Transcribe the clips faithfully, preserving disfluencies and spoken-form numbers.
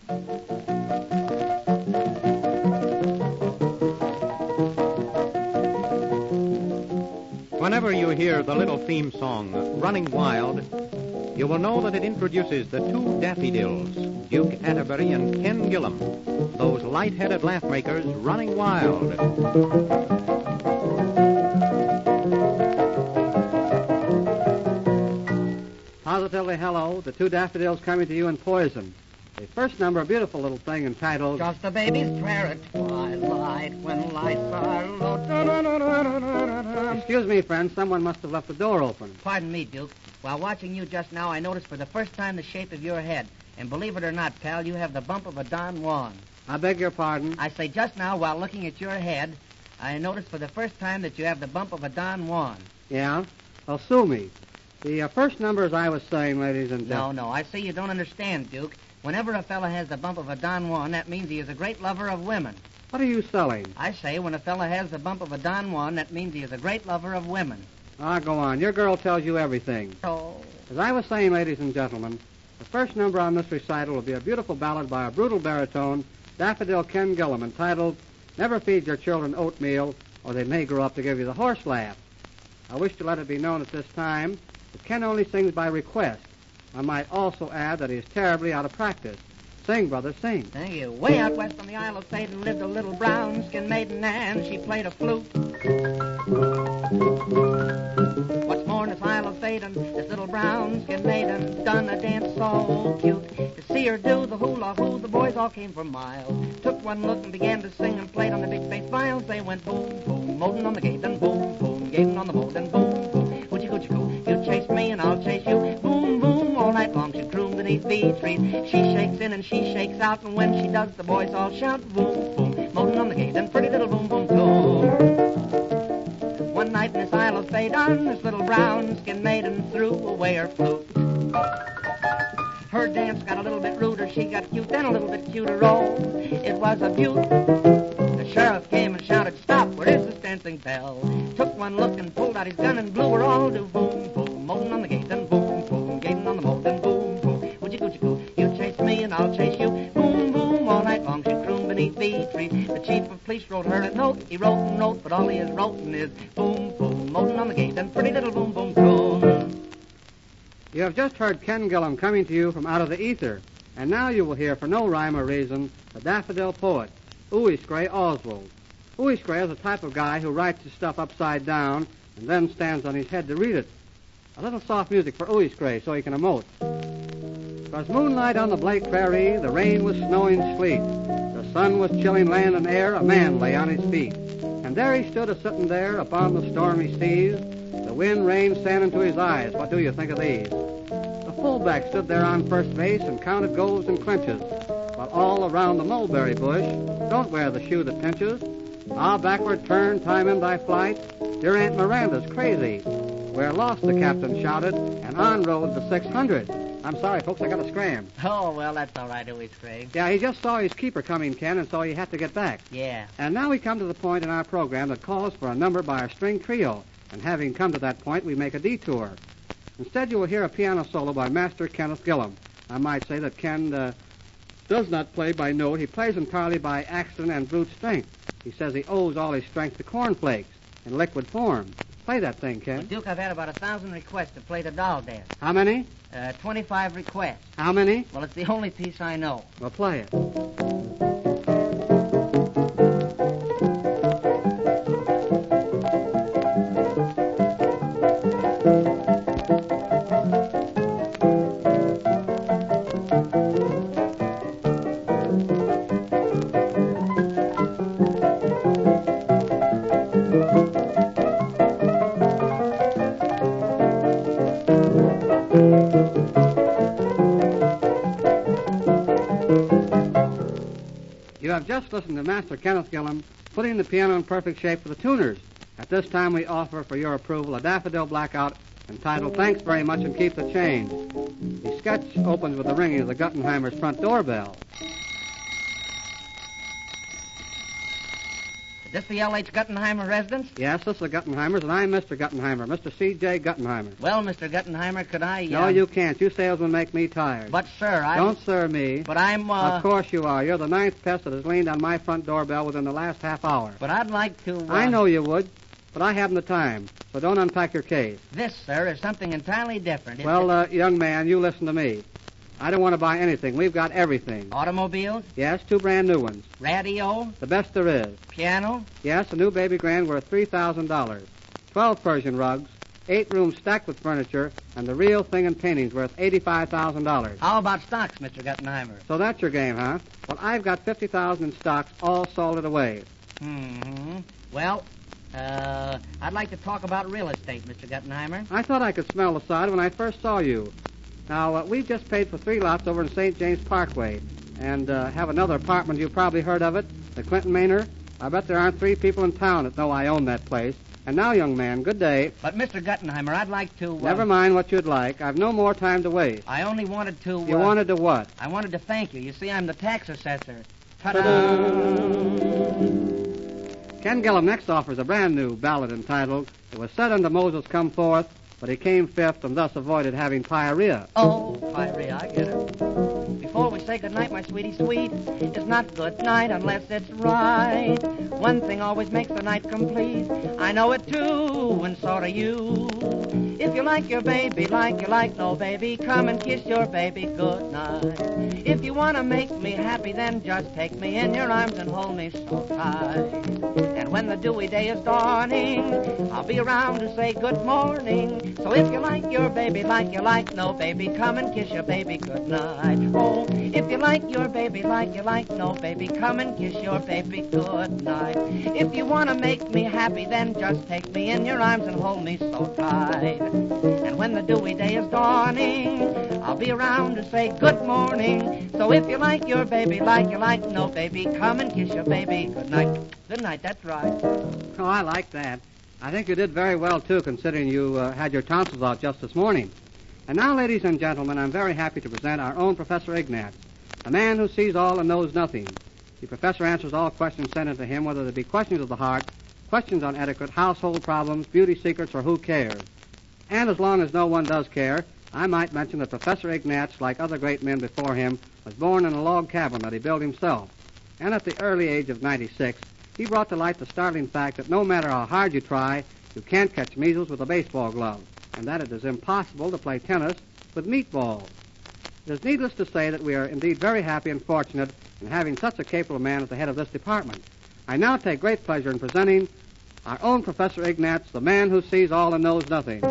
Whenever you hear the little theme song, Running Wild, you will know that it introduces the two daffodils, Duke Atterbury and Ken Gillum, those light-headed laugh-makers running wild. Positively hello, the two daffodils coming to you in Poison. The first number, a beautiful little thing entitled Just a Baby's Prayer at Twilight when lights are low. Excuse me, friend, someone must have left the door open. Pardon me, Duke. While watching you just now, I noticed for the first time the shape of your head. And believe it or not, pal, you have the bump of a Don Juan. I beg your pardon? I say just now, while looking at your head, I noticed for the first time that you have the bump of a Don Juan. Yeah? Well, sue me. The uh, first number, as I was saying, ladies and gentlemen. No, no, I see you don't understand, Duke. Whenever a fella has the bump of a Don Juan, that means he is a great lover of women. What are you selling? I say when a fella has the bump of a Don Juan, that means he is a great lover of women. Ah, go on. Your girl tells you everything. Oh. As I was saying, ladies and gentlemen, the first number on this recital will be a beautiful ballad by a brutal baritone, Daffodil Ken Gillum, entitled Never Feed Your Children Oatmeal, or They May Grow Up to Give You the Horse Laugh. I wish to let it be known at this time that Ken only sings by request. I might also add that he is terribly out of practice. Sing, brother, sing. Thank you. Way out west on the Isle of Satan lived a little brown-skinned maiden, and she played a flute. What's more in this Isle of Satan, this little brown-skinned maiden done a dance so cute. To see her do the hula-hoo, the boys all came for miles. Took one look and began to sing and played on the big bass violins. They went boom, boom, molding on the gate, and boom, boom, gazing on the mold, and boom, boom, hoochie-coochie-coo. You chase me and I'll chase you. Boom, boom, all night long she crooned beneath the trees. She shakes in and she shakes out, and when she does, the boys all shout, boom, boom, molding on the gate, and pretty little boom, boom, too. One night in this Isle of Phaedon, this little brown-skinned maiden threw away her flute. Her dance got a little bit ruder, she got cute, then a little bit cuter, oh, it was a beaut. The sheriff came and shouted, stop, where is this dancing belle? Took one look and pulled out his gun and blew her all to boom, boom, molding on the gate, and boom, boom, gazing on the mold, and boom, boom, hoochie-coochie-coo. You chase me and I'll chase you, boom, boom, all night long she crooned beneath the tree. The chief of police wrote her a note, he wrote a note, but all he is wrote is boom, boom, molding on the gate, and pretty little boom, boom, tune. You have just heard Ken Gillum coming to you from out of the ether, and now you will hear, for no rhyme or reason, the daffodil poet, Ouistrey Oswald. Ouistrey is a type of guy who writes his stuff upside down and then stands on his head to read it. A little soft music for Ouistrey so he can emote. 'Twas moonlight on the Blake Prairie, the rain was snowing sleet. The sun was chilling land and air, a man lay on his feet. And there he stood a-sitting there upon the stormy seas. The wind rained sand into his eyes. What do you think of these? The fullback stood there on first base and counted goals and clinches, while all around the mulberry bush, don't wear the shoe that pinches. Ah, backward turn, time in thy flight. Dear Aunt Miranda's crazy. We're lost, the captain shouted, and on rode the six hundred. I'm sorry, folks, I got to scram. Oh, well, that's all right, Ouistrey. Yeah, he just saw his keeper coming, Ken, and so he had to get back. Yeah. And now we come to the point in our program that calls for a number by a string trio. And having come to that point, we make a detour. Instead, you will hear a piano solo by Master Kenneth Gillum. I might say that Ken uh, does not play by note. He plays entirely by accident and brute strength. He says he owes all his strength to cornflakes in liquid form. Play that thing, Ken. Well, Duke, I've had about a thousand requests to play the doll dance. How many? Uh, twenty-five requests. How many? Well, it's the only piece I know. Well, play it. You have just listened to Master Kenneth Gillum putting the piano in perfect shape for the tuners. At this time, we offer for your approval a Daffodil Blackout entitled Thanks Very Much and Keep the Change. The sketch opens with the ringing of the Guttenheimer's front doorbell. Is this the L H. Guttenheimer residence? Yes, this is the Guttenheimers, and I'm Mister Guttenheimer, Mister C J. Guttenheimer. Well, Mister Guttenheimer, could I... Uh... No, you can't. You salesmen make me tired. But, sir, I... Don't sir me. But I'm, uh... Of course you are. You're the ninth pest that has leaned on my front doorbell within the last half hour. But I'd like to... Uh... I know you would, but I haven't the time, so don't unpack your case. This, sir, is something entirely different. It's well, a... uh, young man, you listen to me. I don't want to buy anything. We've got everything. Automobiles? Yes, two brand new ones. Radio? The best there is. Piano? Yes, a new baby grand worth three thousand dollars. Twelve Persian rugs, eight rooms stacked with furniture, and the real thing in paintings worth eighty-five thousand dollars. How about stocks, Mister Guttenheimer? So that's your game, huh? Well, I've got fifty thousand dollars in stocks all salted away. Mm-hmm. Well, uh, I'd like to talk about real estate, Mister Guttenheimer. I thought I could smell the sod when I first saw you. Now, uh, we've just paid for three lots over in Saint James Parkway, and uh, have another apartment. You've probably heard of it, the Clinton Manor. I bet there aren't three people in town that know I own that place. And now, young man, good day. But, Mister Guttenheimer, I'd like to... Uh, Never mind what you'd like. I've no more time to waste. I only wanted to... Uh, you wanted to what? I wanted to thank you. You see, I'm the tax assessor. Ta-da! Ken Gillum next offers a brand new ballad entitled, It Was Said Unto Moses Come Forth, but he came fifth and thus avoided having pyorrhea. Oh, pyorrhea, I get it. Before we say goodnight, my sweetie sweet, it's not good night unless it's right. One thing always makes the night complete. I know it too, and so do you. If you like your baby like you like no baby, come and kiss your baby goodnight. If you want to make me happy, then just take me in your arms and hold me so tight. And when the dewy day is dawning, I'll be around to say good morning. So if you like your baby like you like no baby, come and kiss your baby goodnight. Oh, if you like your baby like you like no baby, come and kiss your baby goodnight. If you want to make me happy, then just take me in your arms and hold me so tight. And when the dewy day is dawning, I'll be around to say good morning. So if you like your baby like you like no baby, come and kiss your baby goodnight. Good night, that's right. Oh, I like that. I think you did very well, too, considering you uh, had your tonsils out just this morning. And now, ladies and gentlemen, I'm very happy to present our own Professor Ignatz, a man who sees all and knows nothing. The professor answers all questions sent into him, whether they be questions of the heart, questions on etiquette, household problems, beauty secrets, or who cares. And as long as no one does care, I might mention that Professor Ignatz, like other great men before him, was born in a log cabin that he built himself. And at the early age of ninety-six, he brought to light the startling fact that no matter how hard you try, you can't catch measles with a baseball glove, and that it is impossible to play tennis with meatballs. It is needless to say that we are indeed very happy and fortunate in having such a capable man at the head of this department. I now take great pleasure in presenting our own Professor Ignatz, the man who sees all and knows nothing.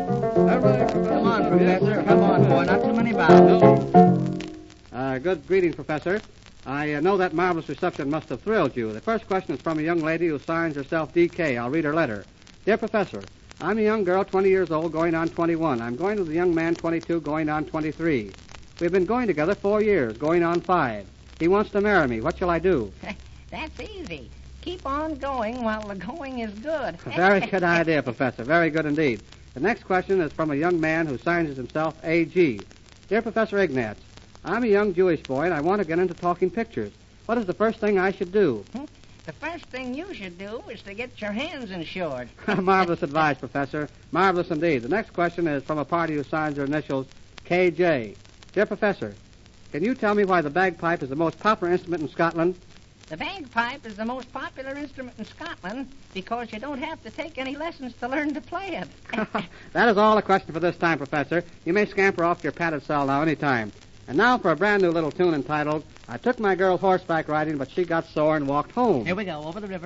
Come on, Professor. Come on, boy. Not too many bows. Uh, good greeting, Professor. I uh, know that marvelous reception must have thrilled you. The first question is from a young lady who signs herself D K. I'll read her letter. Dear Professor, I'm a young girl, twenty years old, going on twenty-one. I'm going with a young man, twenty-two, going on twenty-three. We've been going together four years, going on five. He wants to marry me. What shall I do? That's easy. Keep on going while the going is good. A very good idea, Professor. Very good indeed. The next question is from a young man who signs himself A G. Dear Professor Ignatz, I'm a young Jewish boy, and I want to get into talking pictures. What is the first thing I should do? The first thing you should do is to get your hands insured. Marvelous advice, Professor. Marvelous indeed. The next question is from a party who signs their initials K J. Dear Professor, can you tell me why the bagpipe is the most popular instrument in Scotland? The bagpipe is the most popular instrument in Scotland because you don't have to take any lessons to learn to play it. That is all the question for this time, Professor. You may scamper off to your padded cell now any time. And now for a brand new little tune entitled, I Took My Girl Horseback Riding, but She Got Sore and Walked Home. Here we go, over the river.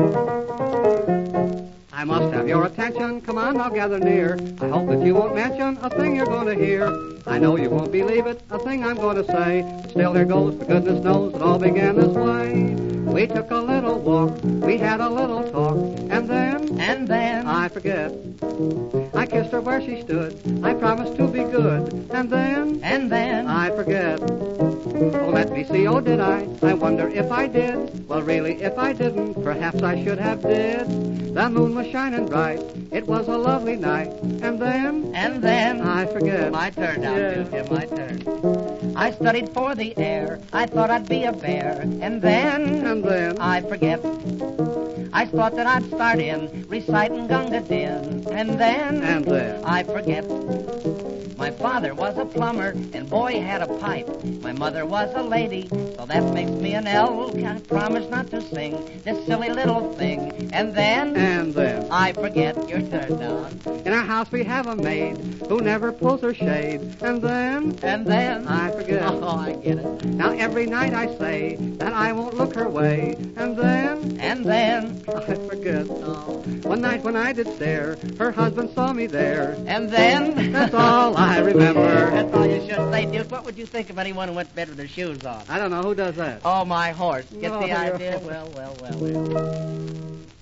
I must have your attention. Come on, now gather near. I hope that you won't mention a thing you're going to hear. I know you won't believe it, a thing I'm going to say. Still, here goes, for goodness knows it all began this way. We took a little walk, we had a little talk, and then... And then... I forget. I kissed her where she stood. I promised to be good. And then... And then... I forget. Oh, let me see, oh, did I? I wonder if I did. Well, really, if I didn't, perhaps I should have did. The moon was shining bright. It was a lovely night. And then... And then... I forget. My turn now, Yeah. Jim, my turn. I studied for the air. I thought I'd be a bear. And then, And then, I forget. I thought that I'd start in reciting Gunga Din. And then, and then. I forget. My father was a plumber, and boy had a pipe. My mother was a lady, so that makes me an elf. I promise not to sing this silly little thing. And then, And then. I forget. Your turn, Don. In our house we have a maid who never pulls her shade. And then, And then, I forget. Oh, I get it. Now every night I say that I won't look her way. And then, And then, I forget. oh, One night when I did stare, her husband saw me there. and then. That's all I remember. That's all you should say, Duke. What would you think of anyone who went to bed with their shoes on? I don't know who does that. Oh, my horse. Get Oh, the your idea? horse. Well, well, well, well.